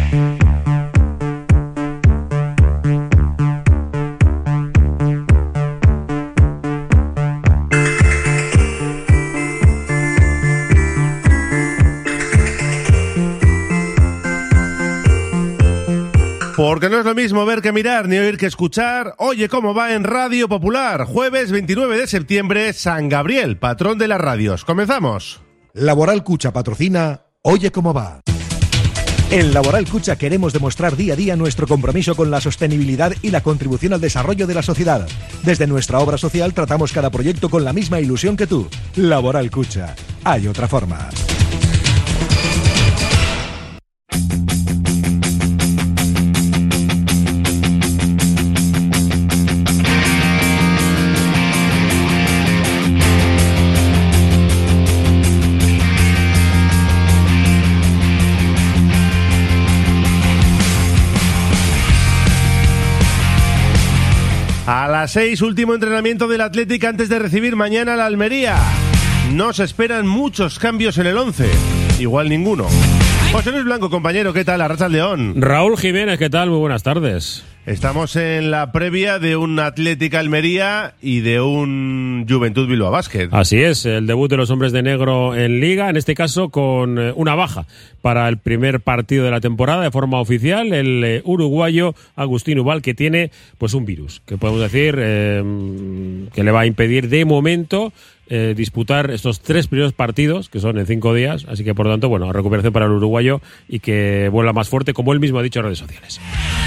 Porque no es lo mismo ver que mirar, ni oír que escuchar. Oye cómo va en Radio Popular. Jueves 29 de septiembre, San Gabriel, patrón de las radios. Comenzamos. Laboral Cucha patrocina Oye cómo va. En Laboral Cucha queremos demostrar día a día nuestro compromiso con la sostenibilidad y la contribución al desarrollo de la sociedad. Desde nuestra obra social tratamos cada proyecto con la misma ilusión que tú. Laboral Cucha. Hay otra forma. A las 6, último entrenamiento del Athletic antes de recibir mañana la Almería. No se esperan muchos cambios en el 11, igual ninguno. José Luis Blanco, compañero, ¿qué tal? Arratsaldeón. Raúl Jiménez, ¿qué tal? Muy buenas tardes. Estamos en la previa de un Athletic Almería y de un Juventud Bilbao Basket. Así es, el debut de los hombres de negro en Liga, en este caso con una baja para el primer partido de la temporada de forma oficial, el uruguayo Agustín Ubal, que tiene pues un virus, que podemos decir que le va a impedir de momento disputar estos 3 primeros partidos, que son en 5 días, así que por lo tanto, bueno, recuperación para el uruguayo y que vuelva más fuerte, como él mismo ha dicho en redes sociales.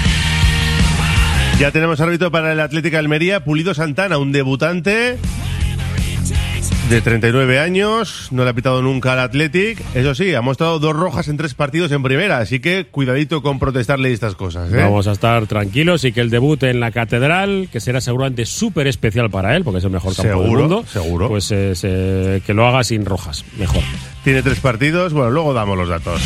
Ya tenemos árbitro para el Athletic Almería, Pulido Santana, un debutante de 39 años, no le ha pitado nunca al Athletic. Eso sí, ha mostrado 2 rojas en 3 partidos en primera, así que cuidadito con protestarle estas cosas, ¿eh? Vamos a estar tranquilos y que el debut en la Catedral, que será seguramente súper especial para él, porque es el mejor campo del mundo, seguro. Pues que lo haga sin rojas, mejor. Tiene 3 partidos, bueno, luego damos los datos.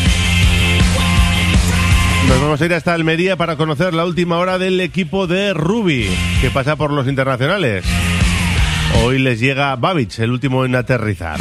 Nos vamos a ir hasta Almería para conocer la última hora del equipo de Rubi, que pasa por los internacionales. Hoy les llega Babic, el último en aterrizar.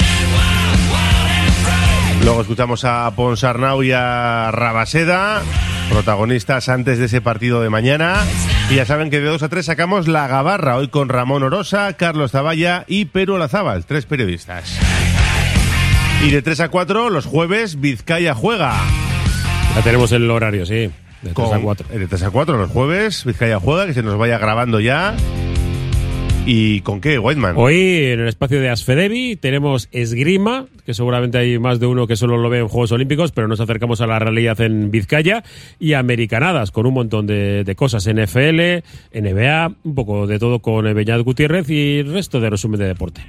Luego escuchamos a Ponsarnau y a Rabaseda, protagonistas antes de ese partido de mañana. Y ya saben que de 2 a 3 sacamos la gabarra, hoy con Ramón Orosa, Carlos Zavalla y Peru Olazábal, 3 periodistas. Y de 3 a 4, los jueves, Vizcaya juega. Ya tenemos el horario, sí, de 3 a 4. De 3 a 4 los jueves, Vizcaya juega, que se nos vaya grabando ya. ¿Y con qué, Whiteman? Hoy, en el espacio de Asfedevi, tenemos esgrima, que seguramente hay más de uno que solo lo ve en Juegos Olímpicos, pero nos acercamos a la realidad en Vizcaya, y americanadas, con un montón de cosas, NFL, NBA, un poco de todo con Beñat Gutiérrez y el resto de resumen de deporte.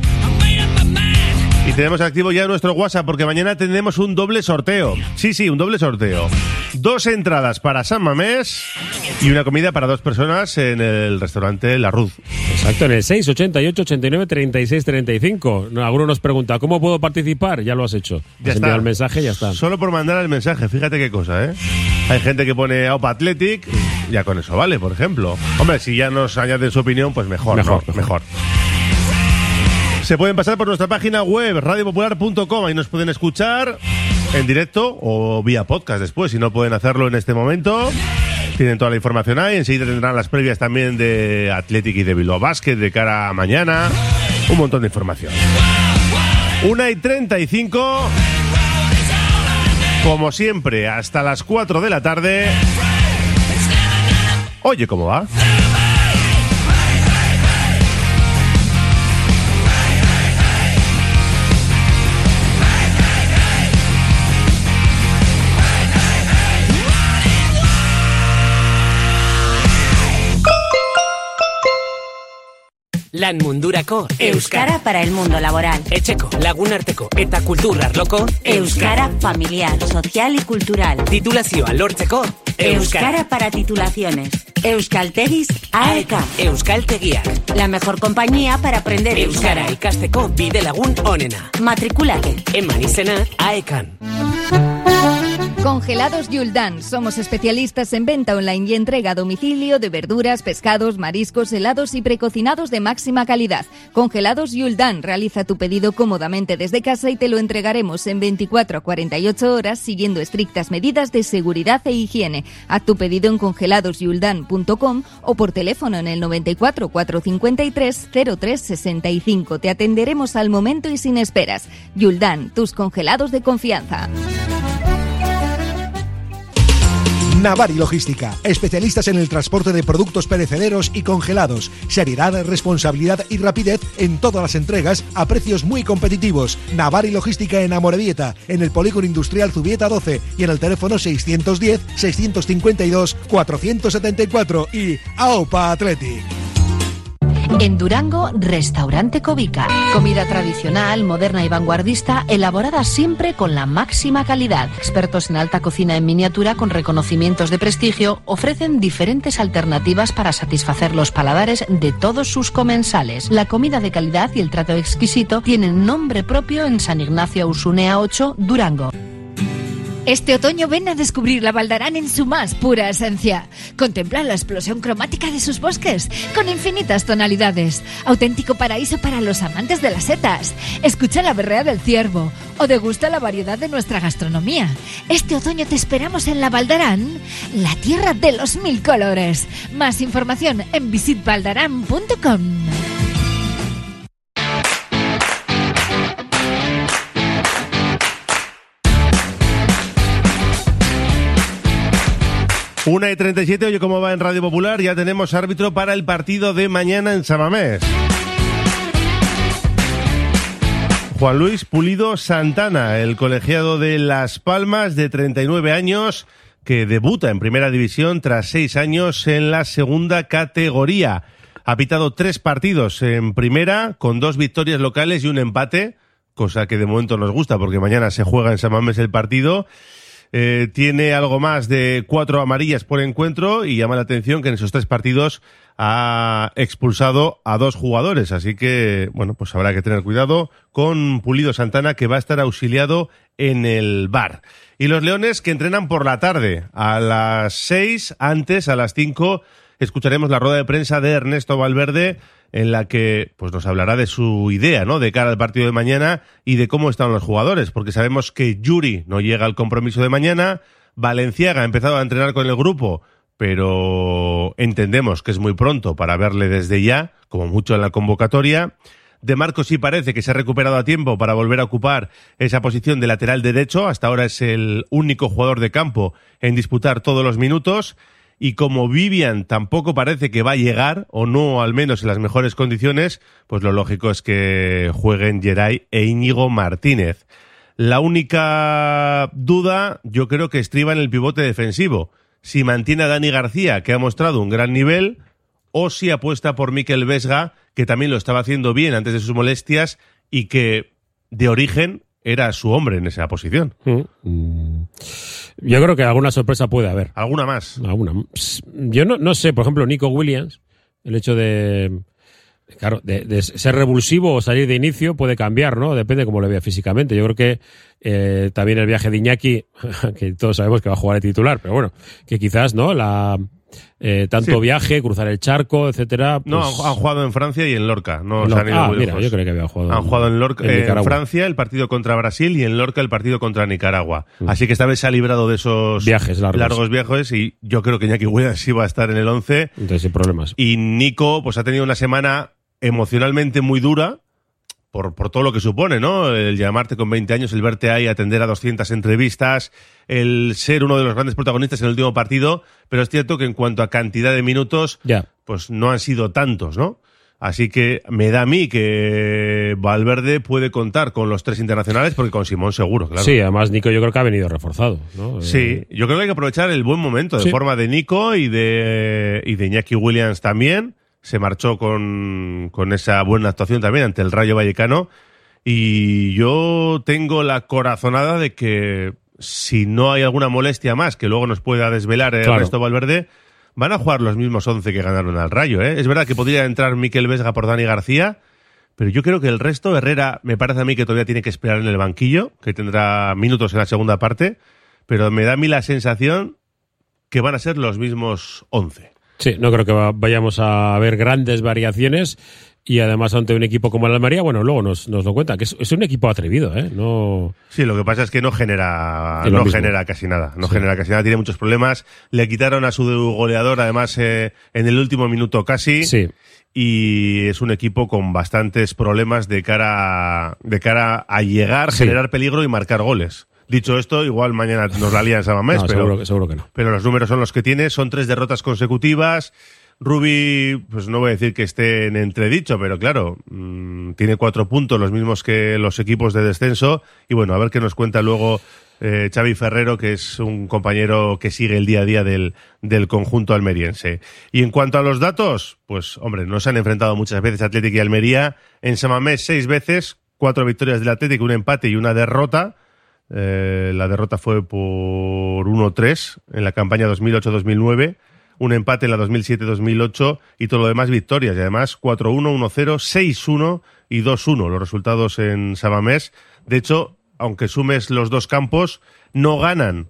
Y tenemos activo ya nuestro WhatsApp, porque mañana tendremos un doble sorteo. Sí, un doble sorteo. 2 entradas para San Mamés y una comida para 2 personas en el restaurante La Ruz. Exacto, en el 688 89 36 35. Alguno nos pregunta, ¿cómo puedo participar? Ya lo has hecho. Ya has enviado el mensaje y ya está. Solo por mandar el mensaje, fíjate qué cosa, ¿eh? Hay gente que pone AUPA Athletic, ya con eso vale, por ejemplo. Hombre, si ya nos añaden su opinión, pues mejor. Se pueden pasar por nuestra página web, radiopopular.com, ahí nos pueden escuchar en directo o vía podcast después, si no pueden hacerlo en este momento. Tienen toda la información ahí, enseguida tendrán las previas también de Athletic y de Bilbao Basket de cara a mañana. Un montón de información. 1:35, como siempre, hasta las 4 de la tarde. Oye, ¿cómo va? Lan mundurako Euskara para el mundo laboral. Etxeko, lagunarteko eta kultur arloko Euskara familiar, social y cultural. Titulazioa lortzeko Euskara para titulaciones. Euskaltegis AEK. Euskaltegiak. La mejor compañía para aprender Euskara ikasteko bide lagun onena. Matricúlate. Eman izena AEKan. Congelados Yuldan. Somos especialistas en venta online y entrega a domicilio de verduras, pescados, mariscos, helados y precocinados de máxima calidad. Congelados Yuldan. Realiza tu pedido cómodamente desde casa y te lo entregaremos en 24 a 48 horas siguiendo estrictas medidas de seguridad e higiene. Haz tu pedido en congeladosyuldan.com o por teléfono en el 94 453 0365. Te atenderemos al momento y sin esperas. Yuldan, tus congelados de confianza. Navari Logística, especialistas en el transporte de productos perecederos y congelados. Seriedad, responsabilidad y rapidez en todas las entregas a precios muy competitivos. Navari Logística en Amorebieta, en el Polígono Industrial Zubieta 12 y en el teléfono 610-652-474 y AOPA Athletic. En Durango, Restaurante Covica. Comida tradicional, moderna y vanguardista, elaborada siempre con la máxima calidad. Expertos en alta cocina en miniatura con reconocimientos de prestigio ofrecen diferentes alternativas para satisfacer los paladares de todos sus comensales. La comida de calidad y el trato exquisito tienen nombre propio en San Ignacio Ausunea 8, Durango. Este otoño ven a descubrir la Valdarán en su más pura esencia. Contempla la explosión cromática de sus bosques, con infinitas tonalidades. Auténtico paraíso para los amantes de las setas. Escucha la berrea del ciervo o degusta la variedad de nuestra gastronomía. Este otoño te esperamos en la Valdarán, la tierra de los 1000 colores. Más información en visitvaldarán.com. Una y 37, oye cómo va en Radio Popular, ya tenemos árbitro para el partido de mañana en Samamés. Juan Luis Pulido Santana, el colegiado de Las Palmas de 39 años, que debuta en Primera División tras 6 años en la segunda categoría. Ha pitado 3 partidos en Primera, con 2 victorias locales y un empate, cosa que de momento nos gusta porque mañana se juega en Samamés el partido. Tiene algo más de 4 amarillas por encuentro y llama la atención que en esos 3 partidos ha expulsado a 2 jugadores. Así que, bueno, pues habrá que tener cuidado con Pulido Santana, que va a estar auxiliado en el VAR. Y los Leones, que entrenan por la tarde a las 6, antes a las 5 escucharemos la rueda de prensa de Ernesto Valverde, en la que pues nos hablará de su idea, ¿no?, de cara al partido de mañana y de cómo están los jugadores, porque sabemos que Yuri no llega al compromiso de mañana, Valenciaga ha empezado a entrenar con el grupo, pero entendemos que es muy pronto para verle desde ya, como mucho en la convocatoria. De Marcos sí parece que se ha recuperado a tiempo para volver a ocupar esa posición de lateral derecho, hasta ahora es el único jugador de campo en disputar todos los minutos. Y como Vivian tampoco parece que va a llegar, o no al menos en las mejores condiciones, pues lo lógico es que jueguen Geray e Íñigo Martínez. La única duda yo creo que estriba en el pivote defensivo. Si mantiene a Dani García, que ha mostrado un gran nivel, o si apuesta por Mikel Vesga, que también lo estaba haciendo bien antes de sus molestias y que de origen era su hombre en esa posición. Yo creo que alguna sorpresa puede haber. ¿Alguna más? Alguna. Yo no sé, por ejemplo, Nico Williams, el hecho de ser revulsivo o salir de inicio puede cambiar, ¿no? Depende de cómo lo vea físicamente. Yo creo que también el viaje de Iñaki, que todos sabemos que va a jugar de titular, pero bueno, que quizás, ¿no?, tanto sí, viaje, cruzar el charco, etcétera. Pues... No, han jugado en Francia y en Lorca. No se han ido muy mira, lejos. Yo creo que había jugado. Han jugado en Lorca, en Francia el partido contra Brasil y en Lorca el partido contra Nicaragua. Así que esta vez se ha librado de esos viajes largos viajes y yo creo que Iñaki Williams sí va a estar en el 11. Entonces sin problemas. Y Nico pues ha tenido una semana emocionalmente muy dura. Por todo lo que supone, ¿no? El llamarte con 20 años, el verte ahí, atender a 200 entrevistas, el ser uno de los grandes protagonistas en el último partido, pero es cierto que en cuanto a cantidad de minutos, pues no han sido tantos, ¿no? Así que me da a mí que Valverde puede contar con los 3 internacionales, porque con Simón seguro, claro. Sí, además Nico yo creo que ha venido reforzado, ¿no? Sí, yo creo que hay que aprovechar el buen momento de forma de Nico y de Iñaki Williams también. Se marchó con esa buena actuación también ante el Rayo Vallecano y yo tengo la corazonada de que si no hay alguna molestia más que luego nos pueda desvelar Ernesto Valverde, van a jugar los mismos 11 que ganaron al Rayo, ¿eh? Es verdad que podría entrar Mikel Vesga por Dani García, pero yo creo que el resto, Herrera me parece a mí que todavía tiene que esperar en el banquillo, que tendrá minutos en la segunda parte, pero me da a mí la sensación que van a ser los mismos 11. Sí, no creo que vayamos a ver grandes variaciones. Y además ante un equipo como el Almería, bueno, luego nos lo cuenta, que es un equipo atrevido, ¿eh? No... Sí, lo que pasa es que no genera casi nada. Genera casi nada, tiene muchos problemas. Le quitaron a su goleador, además, en el último minuto casi. Sí. Y es un equipo con bastantes problemas de cara a llegar, generar peligro y marcar goles. Dicho esto, igual mañana nos la lían en San Mamés, seguro que no. Pero los números son los que tiene, son 3 derrotas consecutivas. Rubi, pues no voy a decir que esté en entredicho, pero claro, tiene 4 puntos, los mismos que los equipos de descenso. Y bueno, a ver qué nos cuenta luego Xavi Ferrero, que es un compañero que sigue el día a día del conjunto almeriense. Y en cuanto a los datos, pues hombre, no se han enfrentado muchas veces Athletic y Almería. En San Mamés 6 veces, 4 victorias del Athletic, un empate y una derrota. La derrota fue por 1-3 en la campaña 2008-2009. Un empate en la 2007-2008 y todo lo demás victorias. Y además 4-1, 1-0, 6-1 y 2-1 los resultados en San Mamés. De hecho, aunque sumes los 2 campos, no ganan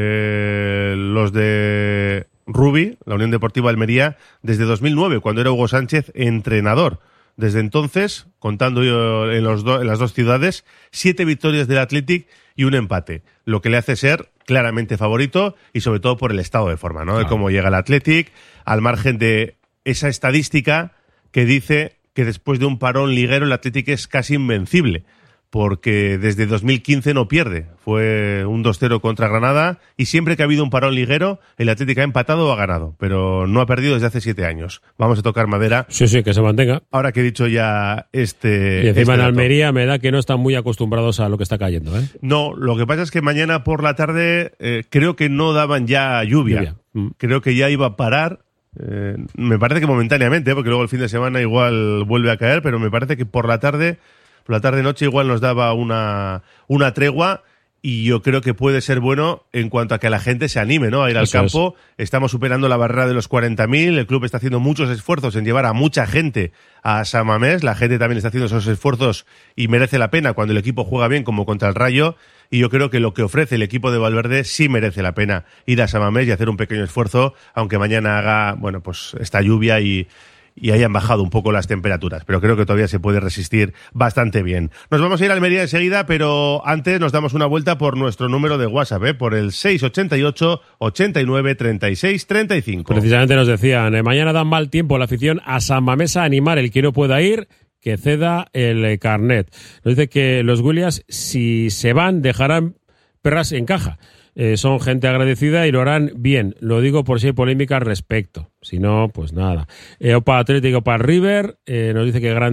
los de Rubi, la Unión Deportiva Almería, desde 2009, cuando era Hugo Sánchez entrenador. Desde entonces, contando en las 2 ciudades, 7 victorias del Athletic y un empate, lo que le hace ser claramente favorito y sobre todo por el estado de forma, ¿no? De cómo llega el Athletic, al margen de esa estadística que dice que después de un parón liguero el Athletic es casi invencible, porque desde 2015 no pierde. Fue un 2-0 contra Granada y siempre que ha habido un parón liguero, el Athletic ha empatado o ha ganado, pero no ha perdido desde hace 7 años. Vamos a tocar madera. Sí, que se mantenga. Ahora que he dicho ya Y encima en Almería me da que no están muy acostumbrados a lo que está cayendo, ¿eh? No, lo que pasa es que mañana por la tarde creo que no daban ya lluvia. Creo que ya iba a parar. Me parece que momentáneamente, porque luego el fin de semana igual vuelve a caer, pero me parece que por la tarde-noche igual nos daba una tregua y yo creo que puede ser bueno en cuanto a que la gente se anime, ¿no? A ir al campo. Estamos superando la barrera de los 40.000, el club está haciendo muchos esfuerzos en llevar a mucha gente a San Mamés, la gente también está haciendo esos esfuerzos y merece la pena cuando el equipo juega bien como contra el Rayo, y yo creo que lo que ofrece el equipo de Valverde sí merece la pena ir a San Mamés y hacer un pequeño esfuerzo, aunque mañana haga, bueno, pues esta lluvia y hayan bajado un poco las temperaturas, pero creo que todavía se puede resistir bastante bien. Nos vamos a ir a Almería enseguida, pero antes nos damos una vuelta por nuestro número de WhatsApp, por el 688 89 36 35. Precisamente nos decían, mañana dan mal tiempo la afición a San Mamés a animar, el que no pueda ir, que ceda el carnet. Nos dice que los Williams, si se van, dejarán perras en caja. Son gente agradecida y lo harán bien. Lo digo por si hay polémica al respecto. Si no, pues nada. Opa Atlético para River. Nos dice que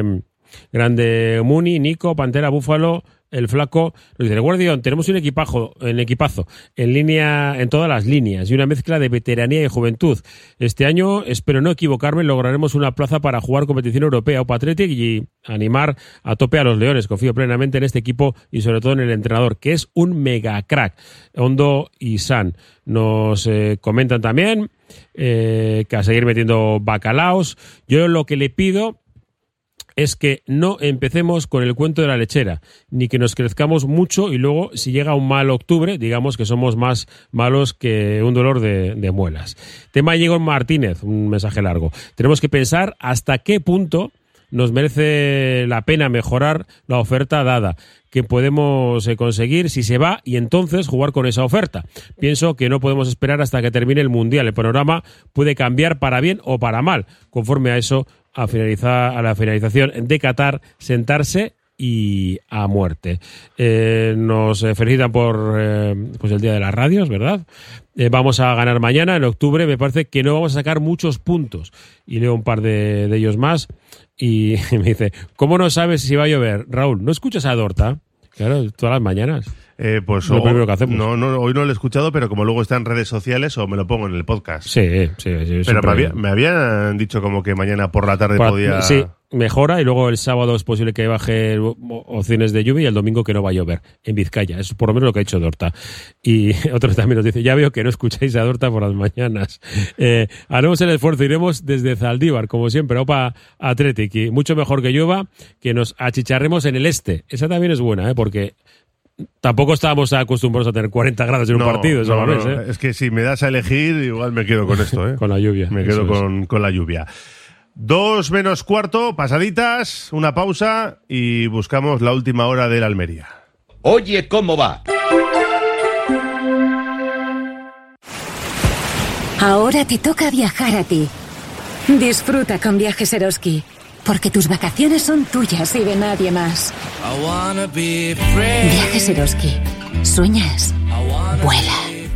grande Muni, Nico, Pantera, Búfalo, el Flaco. Nos dice, el Guardián, tenemos un equipazo en línea, en todas las líneas y una mezcla de veteranía y juventud. Este año, espero no equivocarme, lograremos una plaza para jugar competición europea Opa Athletic y animar a tope a los Leones. Confío plenamente en este equipo y sobre todo en el entrenador, que es un mega crack. Hondo y San nos comentan también que a seguir metiendo bacalaos. Yo lo que le pido es que no empecemos con el cuento de la lechera, ni que nos crezcamos mucho y luego, si llega un mal octubre, digamos que somos más malos que un dolor de muelas. Tema Diego Martínez, un mensaje largo. Tenemos que pensar hasta qué punto nos merece la pena mejorar la oferta dada, que podemos conseguir si se va y entonces jugar con esa oferta. Pienso que no podemos esperar hasta que termine el Mundial. El panorama puede cambiar para bien o para mal. Conforme a eso, a la finalización de Qatar, sentarse y a muerte. Nos felicitan por pues el Día de las Radios, ¿verdad? Vamos a ganar mañana, en octubre. Me parece que no vamos a sacar muchos puntos. Y leo un par de ellos más. Y me dice, ¿cómo no sabes si va a llover? Raúl, ¿no escuchas a Dorta? Claro, todas las mañanas. Pues lo primero que hacemos. No, hoy no lo he escuchado, pero como luego está en redes sociales o me lo pongo en el podcast. Sí. Pero me habían dicho como que mañana por la tarde podía... Sí, mejora y luego el sábado es posible que baje opciones de lluvia y el domingo que no va a llover en Vizcaya. Eso es por lo menos lo que ha hecho Dorta. Y otro también nos dice, ya veo que no escucháis a Dorta por las mañanas. Haremos el esfuerzo, iremos desde Zaldívar, como siempre, Opa Athletic. Y mucho mejor que llueva, que nos achicharremos en el este. Esa también es buena, porque Tampoco estábamos acostumbrados a tener 40 grados en un partido, eso no, ¿ves? Es que si me das a elegir, igual me quedo con esto, ¿eh? Con la lluvia. Me quedo con la lluvia. 2 menos cuarto, pasaditas, una pausa y buscamos la última hora del Almería. Oye, ¿cómo va? Ahora te toca viajar a ti. Disfruta con Viajes Eroski, porque tus vacaciones son tuyas y de nadie más. Viajes Eroski. ¿Sueñas? Vuela.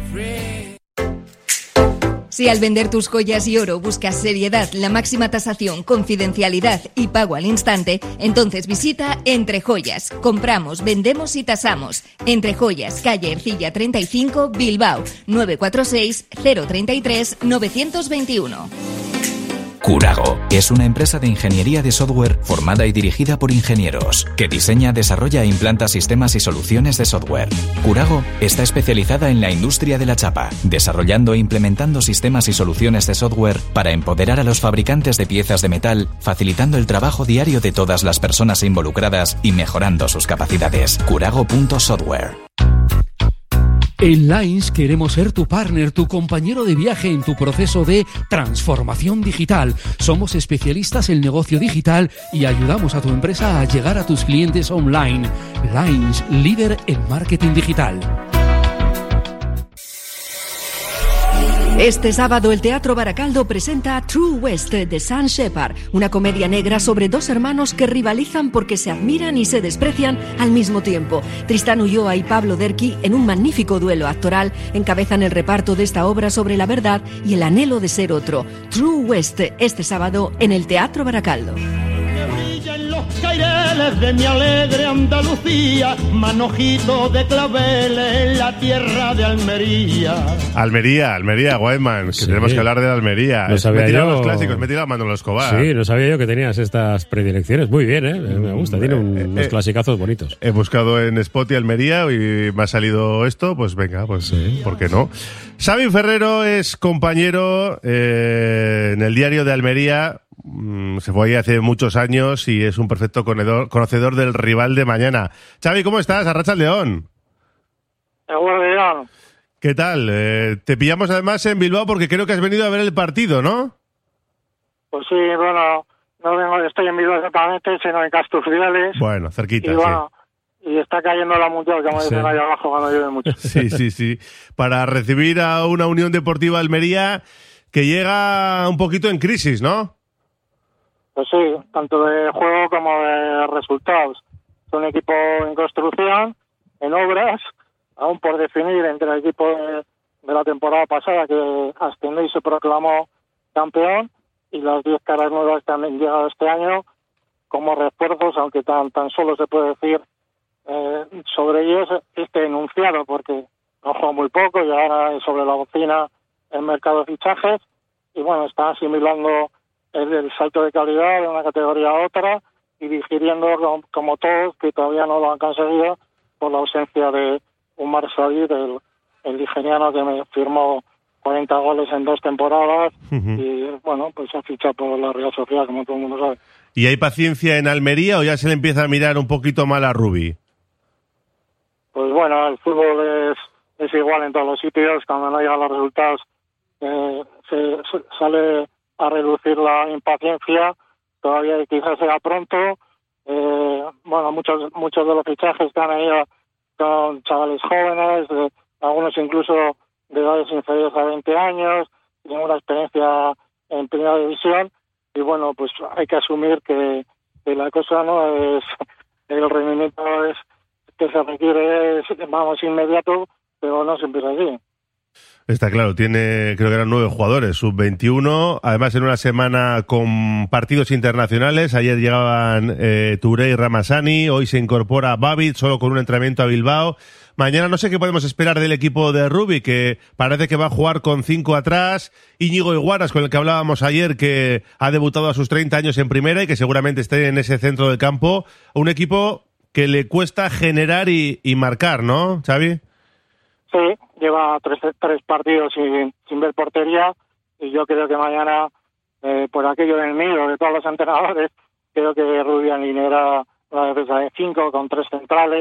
Si al vender tus joyas y oro buscas seriedad, la máxima tasación, confidencialidad y pago al instante, entonces visita Entre Joyas. Compramos, vendemos y tasamos. Entre Joyas, calle Ercilla 35, Bilbao, 946 033 921. Curago es una empresa de ingeniería de software formada y dirigida por ingenieros, que diseña, desarrolla e implanta sistemas y soluciones de software. Curago está especializada en la industria de la chapa, desarrollando e implementando sistemas y soluciones de software para empoderar a los fabricantes de piezas de metal, facilitando el trabajo diario de todas las personas involucradas y mejorando sus capacidades. Curago.software. En Lines queremos ser tu partner, tu compañero de viaje en tu proceso de transformación digital. Somos especialistas en negocio digital y ayudamos a tu empresa a llegar a tus clientes online. Lines, líder en marketing digital. Este sábado el Teatro Baracaldo presenta True West de Sam Shepard, una comedia negra sobre 2 hermanos que rivalizan porque se admiran y se desprecian al mismo tiempo. Tristán Ulloa y Pablo Derqui, en un magnífico duelo actoral, encabezan el reparto de esta obra sobre la verdad y el anhelo de ser otro. True West, este sábado en el Teatro Baracaldo. Caireles de mi alegre Andalucía, manojito de claveles en la tierra de Almería. Almería, Guayman, que tenemos que hablar de Almería. No sabía me he tirado yo... los clásicos, me he tirado a Manolo Escobar. Sí, no sabía yo que tenías estas predilecciones. Muy bien, me gusta, tiene unos clasicazos bonitos. He buscado en Spotify Almería y me ha salido esto, pues venga, pues sí, ¿por qué no? Xavi Ferrero es compañero en el diario de Almería. Se fue ahí hace muchos años y es un perfecto conocedor del rival de mañana. Xavi, ¿cómo estás? Arratsaldeón. León. ¿Qué tal? Te pillamos además en Bilbao porque creo que has venido a ver el partido, ¿no? Pues sí, bueno, no estoy en Bilbao exactamente, sino en Casturciales. Bueno, cerquita, y bueno, sí. Y está cayendo la mundial, como dicen ahí abajo cuando llueve mucho. Sí. Para recibir a una Unión Deportiva Almería que llega un poquito en crisis, ¿no? Pues sí, tanto de juego como de resultados. Es un equipo en construcción, en obras, aún por definir entre el equipo de la temporada pasada que ascendió y se proclamó campeón, y las 10 caras nuevas que han llegado este año como refuerzos, aunque tan solo se puede decir sobre ellos este enunciado, porque han jugado muy poco y ahora sobre la bocina el mercado de fichajes, y bueno, están asimilando el salto de calidad de una categoría a otra y digiriendo como todos, que todavía no lo han conseguido por la ausencia de Umar Said, el nigeriano que me firmó 40 goles en 2 temporadas. Y bueno, pues se ha fichado por la Real Sociedad, como todo el mundo sabe. ¿Y hay paciencia en Almería o ya se le empieza a mirar un poquito mal a Rubi? Pues bueno, el fútbol es igual en todos los sitios. Cuando no llegan los resultados se sale a reducir la impaciencia. Todavía quizás sea pronto. Bueno, muchos de los fichajes que han ido son chavales jóvenes, algunos incluso de edades inferiores a 20 años, tienen una experiencia en primera división, y bueno, pues hay que asumir que la cosa no es, el rendimiento es que se requiere, vamos, inmediato, pero no siempre es así. Está claro, tiene, creo que eran 9 jugadores, sub-21, además en una semana con partidos internacionales. Ayer llegaban Touré y Ramazani, hoy se incorpora Babic, solo con un entrenamiento a Bilbao. Mañana no sé qué podemos esperar del equipo de Rubi, que parece que va a jugar con 5 atrás. Íñigo Iguaras, con el que hablábamos ayer, que ha debutado a sus 30 años en primera y que seguramente esté en ese centro del campo. Un equipo que le cuesta generar y marcar, ¿no, Xavi? Sí, lleva tres partidos sin ver portería, y yo creo que mañana, por aquello del miedo de todos los entrenadores, creo que Rubi alineará una defensa de 5 con 3 centrales,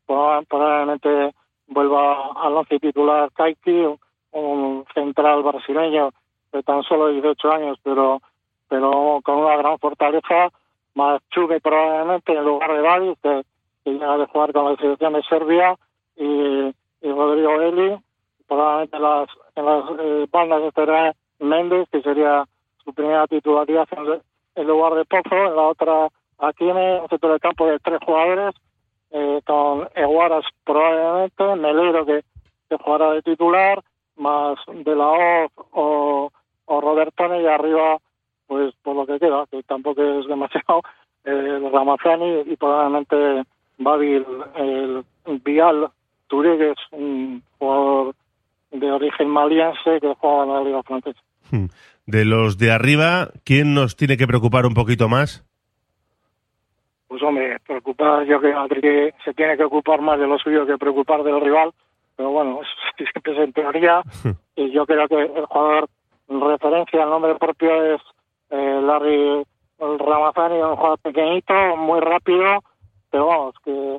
probablemente vuelva al once titular Kaiki, un central brasileño de tan solo 18 años, pero con una gran fortaleza, más Chugue probablemente en lugar de David, que llega de jugar con la selección de Serbia, y Rodrigo Eli, probablemente en las bandas estará Méndez, que sería su primera titularidad en lugar de Pozo. En la otra, aquí en el centro de campo de 3 jugadores, con Eguaras probablemente, Melero que jugará de titular, más De La Hoz o Robertone, y arriba, pues por lo que queda, que tampoco es demasiado, Ramazani y probablemente Babil Vial Turegues, un jugador de origen maliense que juega en la Liga Francesa. De los de arriba, ¿quién nos tiene que preocupar un poquito más? Pues hombre, preocupar, yo creo que se tiene que ocupar más de lo suyo que preocupar del rival, pero bueno, siempre es en teoría, y yo creo que el jugador en referencia, el nombre propio es Larry Ramazani, un jugador pequeñito, muy rápido, pero vamos,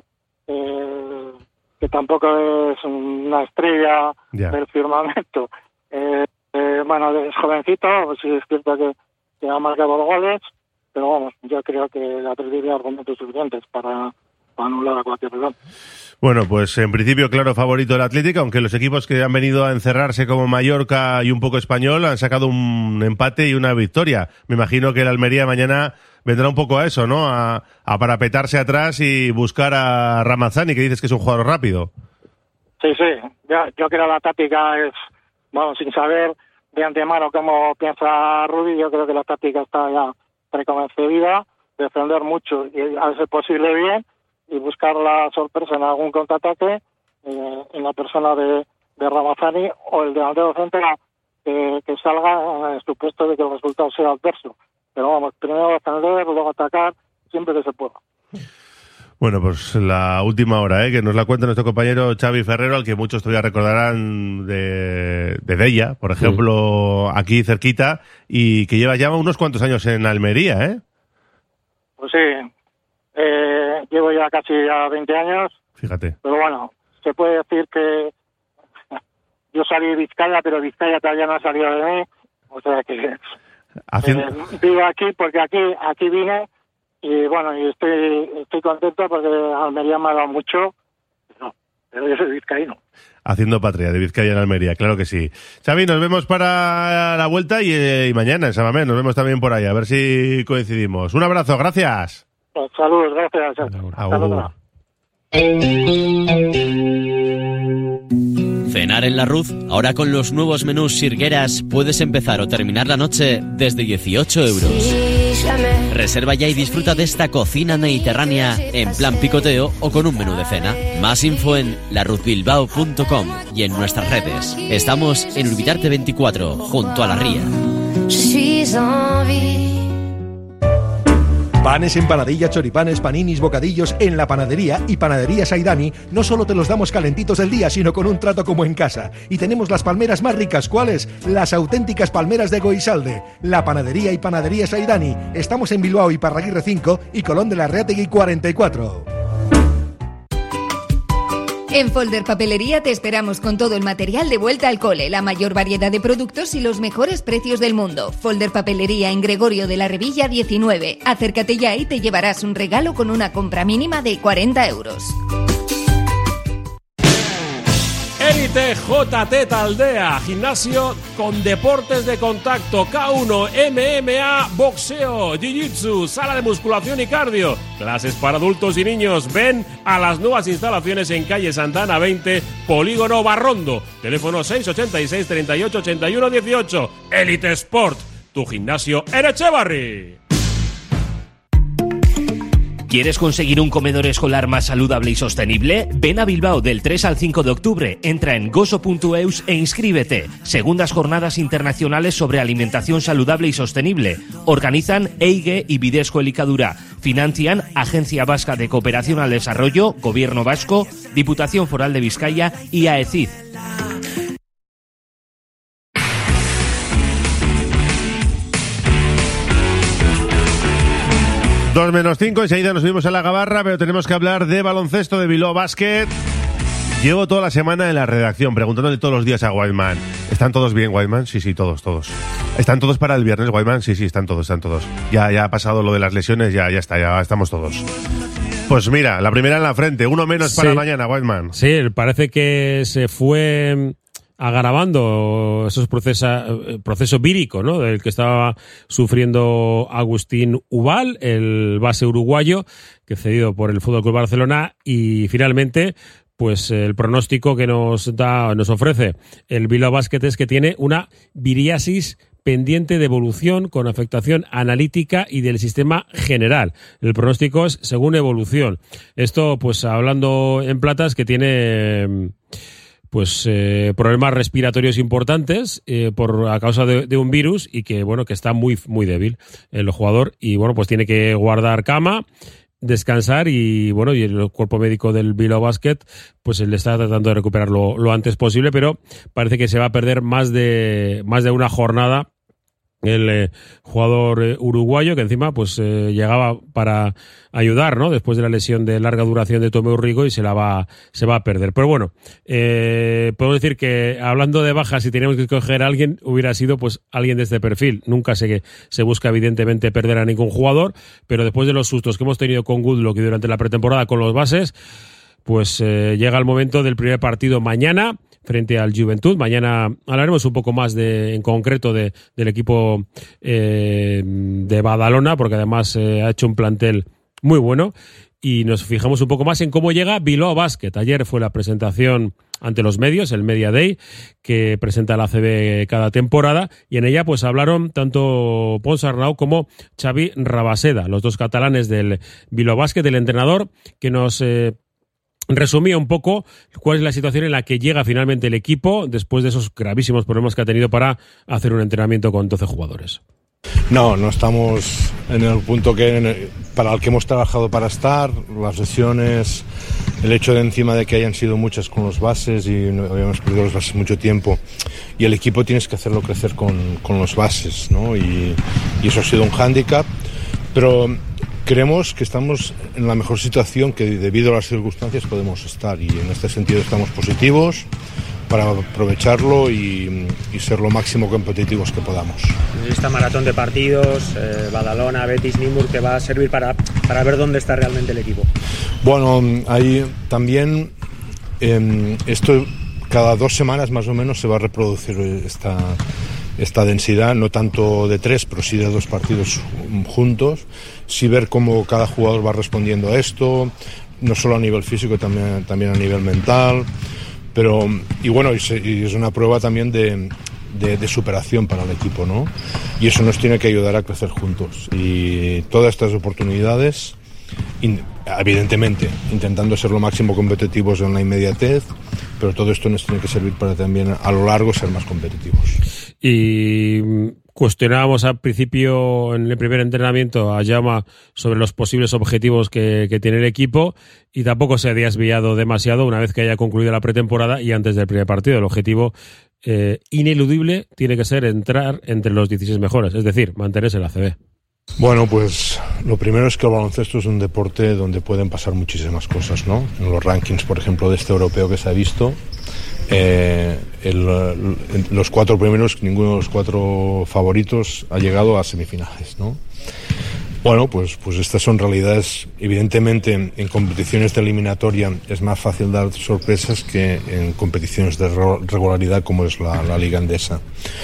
que tampoco es una estrella del firmamento. Bueno, es jovencito, pues sí es cierto que ha marcado goles, pero vamos, yo creo que la Atlético tiene argumentos suficientes para anular a cualquier rival. Bueno, pues en principio, claro, favorito del Atlético, aunque los equipos que han venido a encerrarse como Mallorca y un poco Español han sacado un empate y una victoria. Me imagino que el Almería mañana vendrá un poco a eso, ¿no? A parapetarse atrás y buscar a Ramazani, que dices que es un jugador rápido. Sí, yo creo que la táctica es, bueno, sin saber de antemano cómo piensa Rubi, yo creo que la táctica está ya preconcebida, defender mucho y a ser posible bien, y buscar la sorpresa en algún contraataque en la persona de Ramazani o el delantero central que salga en el supuesto de que el resultado sea adverso. Pero vamos, primero defender, luego atacar, siempre que se pueda. Bueno, pues la última hora, que nos la cuenta nuestro compañero Xavi Ferrero, al que muchos todavía recordarán de Della, por ejemplo, aquí cerquita, y que lleva ya unos cuantos años en Almería, ¿eh? Pues sí, llevo ya casi 20 años. Fíjate. Pero bueno, se puede decir que yo salí de Vizcaya, pero Vizcaya todavía no ha salido de mí, o sea que vivo aquí porque aquí vine. Y bueno, y estoy contento porque Almería me ha dado mucho, pero yo soy vizcaíno. Haciendo patria de Vizcaya en Almería, claro que sí. Xavi, nos vemos para la vuelta y mañana en San Mamés, nos vemos también por ahí, a ver si coincidimos. Un abrazo, gracias. Pues saludos, gracias. Saludos. Cenar en la Ruz, ahora con los nuevos menús Sirgueras puedes empezar o terminar la noche desde 18 euros. Reserva ya y disfruta de esta cocina mediterránea en plan picoteo o con un menú de cena. Más info en laruzbilbao.com y en nuestras redes. Estamos en Urbitarte 24, junto a la ría. Panes, empanadillas, choripanes, paninis, bocadillos en la panadería y Panadería Saidani. No solo te los damos calentitos del día, sino con un trato como en casa. Y tenemos las palmeras más ricas. ¿Cuáles? Las auténticas palmeras de Goisalde. La panadería y Panadería Saidani. Estamos en Bilbao y Parraguirre 5 y Colón de la Reategui 44. En Folder Papelería te esperamos con todo el material de vuelta al cole, la mayor variedad de productos y los mejores precios del mundo. Folder Papelería en Gregorio de la Revilla 19. Acércate ya y te llevarás un regalo con una compra mínima de 40 euros. Élite JT Taldea, gimnasio con deportes de contacto, K1, MMA, boxeo, jiu-jitsu, sala de musculación y cardio. Clases para adultos y niños. Ven a las nuevas instalaciones en calle Santana 20, Polígono Barrondo. Teléfono 686 38 81 18. Élite Sport, tu gimnasio en Echevarri. ¿Quieres conseguir un comedor escolar más saludable y sostenible? Ven a Bilbao del 3 al 5 de octubre, entra en gozo.eus e inscríbete. Segundas jornadas internacionales sobre alimentación saludable y sostenible. Organizan EIGE y Bidesco Elikadura. Financian Agencia Vasca de Cooperación al Desarrollo, Gobierno Vasco, Diputación Foral de Vizcaya y AECID. 2:05, enseguida nos subimos a la gabarra, pero tenemos que hablar de baloncesto, de Bilbao Basket. Llevo toda la semana en la redacción preguntándole todos los días a Whiteman. ¿Están todos bien, Whiteman? Sí, todos. ¿Están todos para el viernes, Whiteman? Sí, están todos. Ya ha pasado lo de las lesiones, ya está, ya estamos todos. Pues mira, la primera en la frente, uno menos para mañana, Whiteman. Sí, parece que se fue agravando esos proceso vírico, ¿no?, del que estaba sufriendo Agustín Ubal, el base uruguayo, que cedido por el FC Barcelona, y finalmente, pues el pronóstico que nos ofrece el Bilbao Basket es que tiene una viriasis pendiente de evolución con afectación analítica y del sistema general. El pronóstico es según evolución. Esto, pues hablando en platas, que tiene problemas respiratorios importantes a causa de un virus, y que que está muy muy débil el jugador, y pues tiene que guardar cama, descansar, y el cuerpo médico del Bilbao Basket pues le está tratando de recuperar lo antes posible, pero parece que se va a perder más de una jornada el jugador uruguayo, que encima llegaba para ayudar, ¿no?, después de la lesión de larga duración de Tomeu Rico, y se va a perder. Pero podemos decir que, hablando de bajas, si teníamos que escoger a alguien, hubiera sido alguien de este perfil. Nunca se busca evidentemente perder a ningún jugador, pero después de los sustos que hemos tenido con Goodluck y durante la pretemporada con los bases, llega el momento del primer partido mañana frente al Juventud. Mañana hablaremos un poco más en concreto del equipo de Badalona, porque además ha hecho un plantel muy bueno, y nos fijamos un poco más en cómo llega Bilbao Basket. Ayer fue la presentación ante los medios, el Media Day, que presenta la ACB cada temporada, y en ella hablaron tanto Pons Arnau como Xavi Rabaseda, los dos catalanes del Bilbao Basket, el entrenador, que nos resumía un poco cuál es la situación en la que llega finalmente el equipo después de esos gravísimos problemas que ha tenido para hacer un entrenamiento con 12 jugadores. No estamos en el punto para el que hemos trabajado para estar. Las lesiones, el hecho de encima de que hayan sido muchas con los bases, y habíamos perdido los bases mucho tiempo, y el equipo tienes que hacerlo crecer con los bases, ¿no? Y eso ha sido un hándicap, pero creemos que estamos en la mejor situación que, debido a las circunstancias, podemos estar, y en este sentido estamos positivos para aprovecharlo y ser lo máximo competitivos que podamos. Esta maratón de partidos, Badalona, Betis, Nymburk, que va a servir para ver dónde está realmente el equipo. Bueno, ahí también esto cada 2 semanas más o menos se va a reproducir esta densidad, no tanto de 3, pero sí de 2 partidos juntos, sí ver cómo cada jugador va respondiendo a esto, no solo a nivel físico, también a nivel mental, y es una prueba también de superación para el equipo, ¿no? Y eso nos tiene que ayudar a crecer juntos, y todas estas oportunidades, evidentemente intentando ser lo máximo competitivos en la inmediatez, pero todo esto nos tiene que servir para también a lo largo ser más competitivos. Y cuestionábamos al principio, en el primer entrenamiento, a Jaume sobre los posibles objetivos que tiene el equipo, y tampoco se ha desviado demasiado una vez que haya concluido la pretemporada y antes del primer partido. El objetivo ineludible tiene que ser entrar entre los 16 mejores, es decir, mantenerse en la ACB. Bueno, pues lo primero es que el baloncesto es un deporte donde pueden pasar muchísimas cosas, ¿no? En los rankings, por ejemplo, de este europeo que se ha visto, los 4 primeros, ninguno de los 4 favoritos ha llegado a semifinales, ¿no? Bueno, pues estas son realidades. Evidentemente, en competiciones de eliminatoria es más fácil dar sorpresas que en competiciones de regularidad como es la Liga Endesa.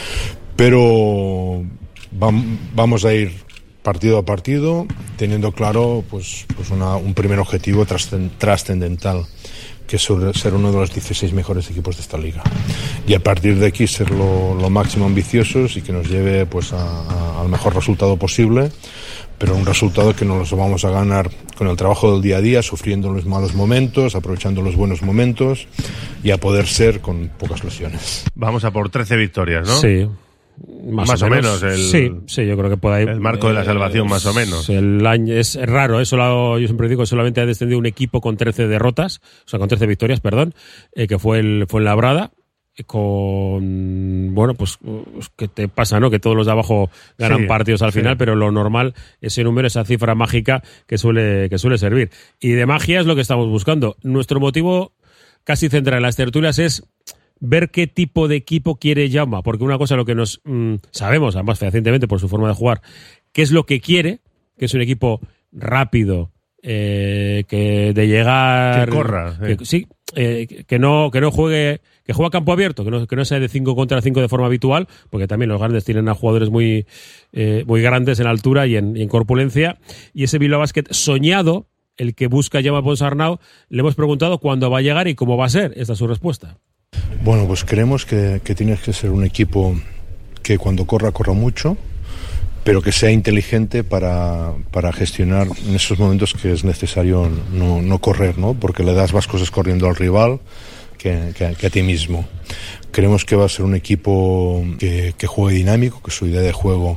Pero vamos a ir partido a partido, teniendo claro un primer objetivo trascendental, que es ser uno de los 16 mejores equipos de esta liga, y a partir de aquí ser lo máximo ambiciosos y que nos lleve al mejor resultado posible, pero un resultado que nos lo vamos a ganar con el trabajo del día a día, sufriendo los malos momentos, aprovechando los buenos momentos, y a poder ser con pocas lesiones. Vamos a por 13 victorias, ¿no? Sí. Más o menos sí, yo creo que puede el marco de la salvación, más o menos. El año es raro, yo siempre digo que solamente ha descendido un equipo con 13 derrotas, o sea, con 13 victorias, perdón, que fue el Fuenlabrada, con, bueno, pues que te pasa, ¿no? Que todos los de abajo ganan partidos al final, pero lo normal, ese número, esa cifra mágica que suele servir. Y de magia es lo que estamos buscando. Nuestro motivo casi central en las tertulias es ver qué tipo de equipo quiere Jaume, porque una cosa lo que nos sabemos, además fehacientemente por su forma de jugar, qué es lo que quiere, que es un equipo rápido, que de llegar, que corra, que no juegue, que juegue a campo abierto, que no sea de 5 contra 5 de forma habitual, porque también los grandes tienen a jugadores muy grandes en altura y en corpulencia, y ese Bilbao Basket soñado, el que busca Jaume Ponsarnau, le hemos preguntado cuándo va a llegar y cómo va a ser. Esta es su respuesta. Bueno, pues creemos que tienes que ser un equipo que cuando corra mucho, pero que sea inteligente para gestionar en esos momentos que es necesario no correr, ¿no? Porque le das más cosas corriendo al rival que a ti mismo. Creemos que va a ser un equipo que juegue dinámico, que su idea de juego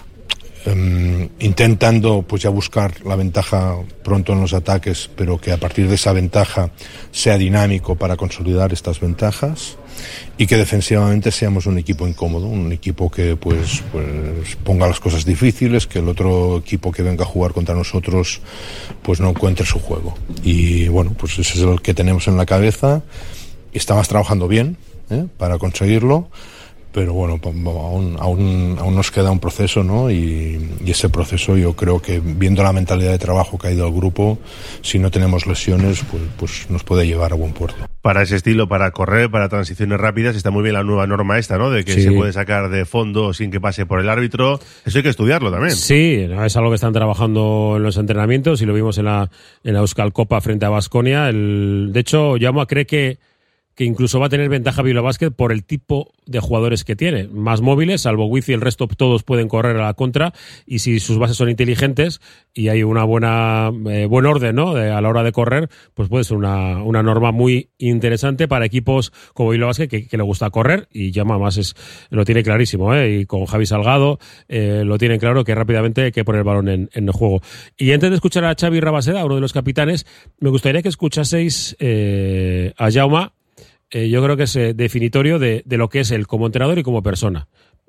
intentando pues ya buscar la ventaja pronto en los ataques, pero que a partir de esa ventaja sea dinámico para consolidar estas ventajas, y que defensivamente seamos un equipo incómodo, un equipo que pues ponga las cosas difíciles, que el otro equipo que venga a jugar contra nosotros pues no encuentre su juego. Y bueno, pues ese es el que tenemos en la cabeza. Estamos trabajando bien para conseguirlo, pero bueno, aún nos queda un proceso, ¿no? Y ese proceso, yo creo que viendo la mentalidad de trabajo que ha ido al grupo, si no tenemos lesiones, pues nos puede llevar a buen puerto. Para ese estilo, para correr, para transiciones rápidas, está muy bien la nueva norma esta, ¿no? De que se puede sacar de fondo sin que pase por el árbitro. Eso hay que estudiarlo también. Sí, es algo que están trabajando en los entrenamientos y lo vimos en la Euskal Copa frente a Baskonia. De hecho, Jaume cree que incluso va a tener ventaja Bilbao Basket por el tipo de jugadores que tiene. Más móviles, salvo Wifi, el resto todos pueden correr a la contra, y si sus bases son inteligentes y hay una buen orden, ¿no? A la hora de correr, pues puede ser una norma muy interesante para equipos como Bilbao Basket que le gusta correr, y Jaume además lo tiene clarísimo, y con Javi Salgado lo tienen claro, que rápidamente hay que poner el balón en el juego. Y antes de escuchar a Xavi Rabaseda, uno de los capitanes, me gustaría que escuchaseis a Jaume. Yo creo que es definitorio de lo que es él como entrenador y como persona.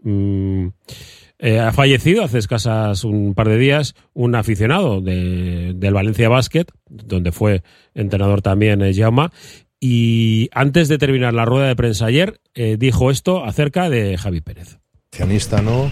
Ha fallecido hace escasas un par de días un aficionado del Valencia Basket, donde fue entrenador también Jaume, y antes de terminar la rueda de prensa ayer dijo esto acerca de Javi Pérez. ¿No?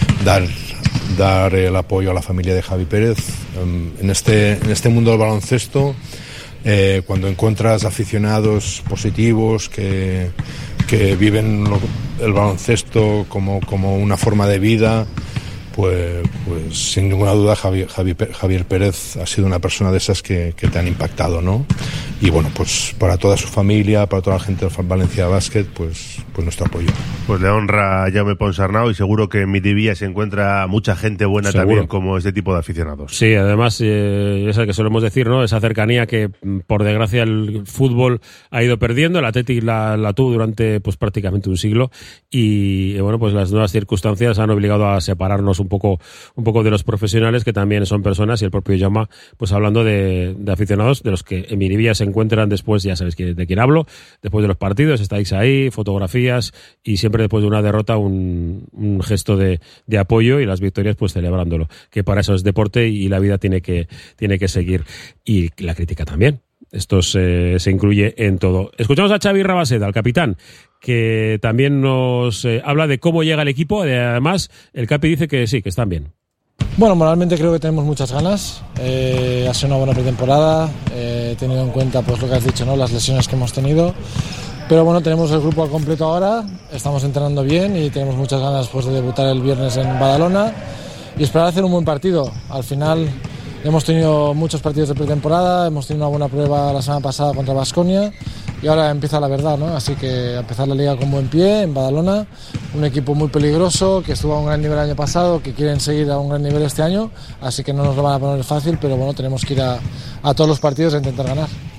Dar el apoyo a la familia de Javi Pérez. En este mundo del baloncesto, cuando encuentras aficionados positivos que viven el baloncesto como una forma de vida, pues sin ninguna duda Javier Pérez ha sido una persona de esas que te han impactado, ¿no? Y bueno, pues para toda su familia, para toda la gente del Valencia Basket, pues nuestro apoyo. Pues le honra a Jaume Ponsarnau, y seguro que en Miribilla se encuentra mucha gente buena también, como este tipo de aficionados. Sí, además, esa que solemos decir, ¿no? Esa cercanía que, por desgracia, el fútbol ha ido perdiendo. El Athletic la tuvo durante pues prácticamente un siglo, y bueno, pues las nuevas circunstancias han obligado a separarnos un poco de los profesionales, que también son personas, y el propio Jaume, pues hablando de aficionados, de los que en Miribilla se encuentran después, ya sabéis de quién hablo, después de los partidos, estáis ahí, fotografías, y siempre después de una derrota un gesto de apoyo, y las victorias pues celebrándolo, que para eso es deporte y la vida tiene que seguir, y la crítica también. Esto se incluye en todo. Escuchamos a Xavi Rabaseda, el capitán, que también nos habla de cómo llega el equipo. Además, el Capi dice que sí, que están bien. Bueno, moralmente creo que tenemos muchas ganas. Ha sido una buena pretemporada, teniendo en cuenta pues lo que has dicho, ¿no? Las lesiones que hemos tenido. Pero bueno, tenemos el grupo al completo ahora, estamos entrenando bien y tenemos muchas ganas pues de debutar el viernes en Badalona y esperar hacer un buen partido. Al final hemos tenido muchos partidos de pretemporada, hemos tenido una buena prueba la semana pasada contra Baskonia, y ahora empieza la verdad, ¿no? Así que empezar la liga con buen pie en Badalona, un equipo muy peligroso que estuvo a un gran nivel el año pasado, que quieren seguir a un gran nivel este año, así que no nos lo van a poner fácil, pero bueno, tenemos que ir a todos los partidos a intentar ganar.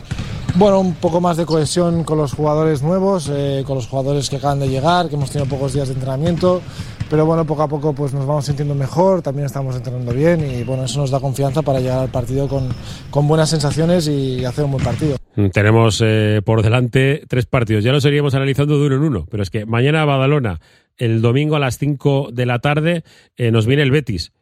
Bueno, un poco más de cohesión con los jugadores nuevos, con los jugadores que acaban de llegar, que hemos tenido pocos días de entrenamiento, pero bueno, poco a poco pues nos vamos sintiendo mejor, también estamos entrenando bien y bueno, eso nos da confianza para llegar al partido con buenas sensaciones y hacer un buen partido. Tenemos por delante 3 partidos, ya los iríamos analizando de uno en uno, pero es que mañana Badalona, el domingo a las 5 de la tarde nos viene el Betis,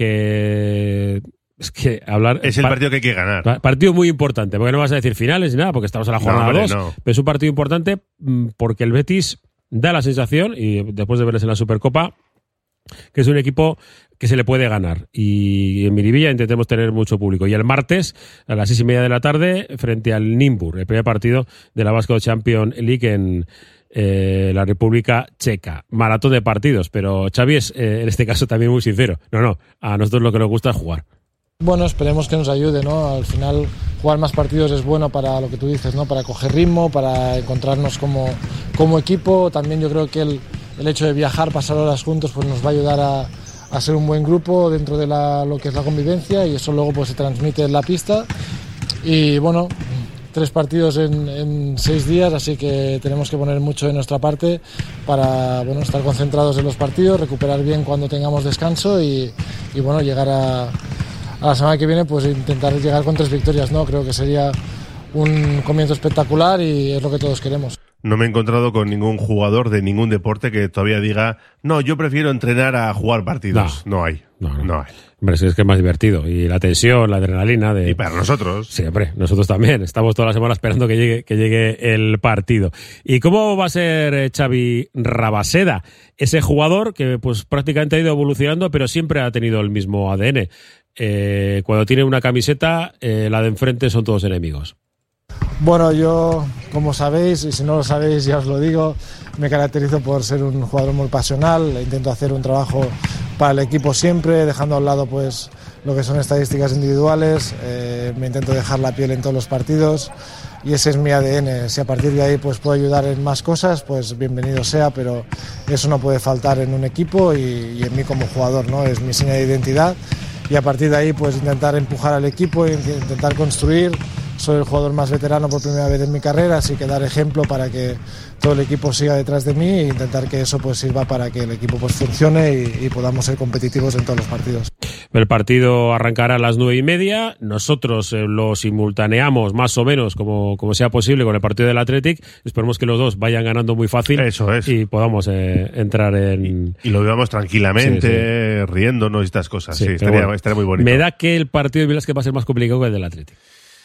que... Es que hablar... Es el partido que hay que ganar. Partido muy importante, porque no vas a decir finales ni nada, porque estamos en la jornada 2. No. Pero es un partido importante porque el Betis da la sensación, y después de verles en la Supercopa, que es un equipo que se le puede ganar. Y en Miribilla intentemos tener mucho público. Y el martes, a las 6:30 de la tarde, frente al Nymburk, el primer partido de la Basque Champions League en la República Checa. Maratón de partidos, pero Xavi es en este caso también muy sincero. No, a nosotros lo que nos gusta es jugar. Bueno, esperemos que nos ayude, ¿no? Al final jugar más partidos es bueno para lo que tú dices, ¿no? Para coger ritmo, para encontrarnos como equipo. También yo creo que el hecho de viajar, pasar horas juntos, pues nos va a ayudar a ser un buen grupo dentro de lo que es la convivencia y eso luego pues se transmite en la pista. Y bueno, 3 partidos en 6 días, así que tenemos que poner mucho de nuestra parte para estar concentrados en los partidos, recuperar bien cuando tengamos descanso y llegar a la semana que viene pues intentar llegar con 3 victorias, ¿no? Creo que sería un comienzo espectacular y es lo que todos queremos. No me he encontrado con ningún jugador de ningún deporte que todavía diga, no, yo prefiero entrenar a jugar partidos. No hay. Hombre, es que es más divertido. Y la tensión, la adrenalina de... Y para nosotros. Sí, hombre, nosotros también. Estamos toda la semana esperando que llegue el partido. ¿Y cómo va a ser Xavi Rabaseda? Ese jugador que pues prácticamente ha ido evolucionando, pero siempre ha tenido el mismo ADN. Cuando tiene una camiseta, la de enfrente son todos enemigos. Bueno, yo, como sabéis, y si no lo sabéis ya os lo digo, me caracterizo por ser un jugador muy pasional, intento hacer un trabajo para el equipo siempre, dejando a un lado pues lo que son estadísticas individuales, me intento dejar la piel en todos los partidos y ese es mi ADN. Si a partir de ahí pues puedo ayudar en más cosas, pues bienvenido sea, pero eso no puede faltar en un equipo y en mí como jugador, ¿no? Es mi seña de identidad y a partir de ahí pues intentar empujar al equipo e intentar construir. Soy el jugador más veterano por primera vez en mi carrera, así que dar ejemplo para que todo el equipo siga detrás de mí e intentar que eso pues sirva para que el equipo pues funcione y podamos ser competitivos en todos los partidos. El partido arrancará a las 9:30. Nosotros lo simultaneamos más o menos como sea posible con el partido del Athletic. Esperemos que los dos vayan ganando muy fácil. Eso es. Y podamos entrar en... Y lo veamos tranquilamente, riéndonos y estas cosas. Sí, estaría muy bonito. Me da que el partido de Vilasque va a ser más complicado que el del Athletic.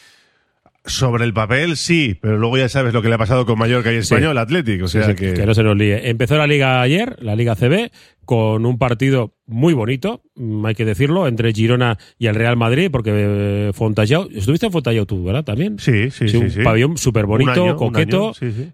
Sobre el papel sí, pero luego ya sabes lo que le ha pasado con Mallorca y Español, Athletic, o sea que no se nos líe. Empezó la Liga ayer, la Liga CB, con un partido muy bonito, hay que decirlo, entre Girona y el Real Madrid, porque Fontallao, estuviste en Fontallao tú, ¿verdad? También. Sí. Un pabellón súper bonito, coqueto,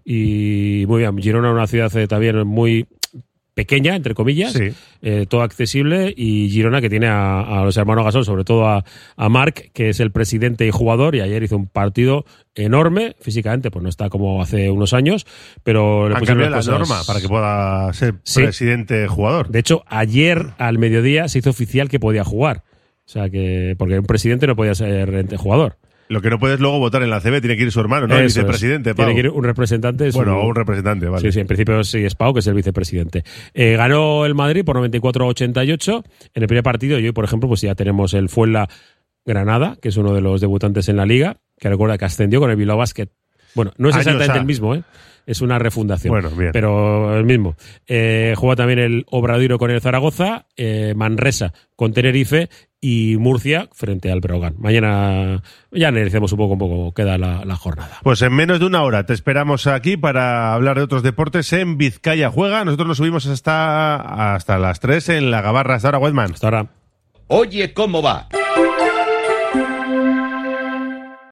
y muy bien. Girona es una ciudad también muy pequeña, entre comillas, todo accesible, y Girona que tiene a los hermanos Gasol, sobre todo a Marc, que es el presidente y jugador, y ayer hizo un partido enorme, físicamente pues no está como hace unos años, pero le han cambiado la norma para que pueda ser presidente jugador. De hecho, ayer al mediodía se hizo oficial que podía jugar, o sea que, porque un presidente no podía ser jugador. Lo que no puedes luego votar en la CB, tiene que ir su hermano, ¿no? El vicepresidente, Pau. Tiene que ir un representante. Un representante, vale. Sí, en principio sí es Pau, que es el vicepresidente. Ganó el Madrid por 94-88 en el primer partido, y hoy, por ejemplo, pues ya tenemos el Fuenlabrada, que es uno de los debutantes en la Liga, que recuerda que ascendió con el Bilbao Basket. Bueno, no es exactamente el mismo, es una refundación, bien. Pero el mismo. Juega también el Obradoiro con el Zaragoza, Manresa con Tenerife y Murcia frente al Breogán. Mañana ya analicemos un poco cómo queda la jornada. Pues en menos de una hora te esperamos aquí para hablar de otros deportes en Vizcaya Juega. Nosotros nos subimos hasta las 3 en la Gabarra. Hasta ahora, Wetman. Hasta ahora. Oye, ¿cómo va?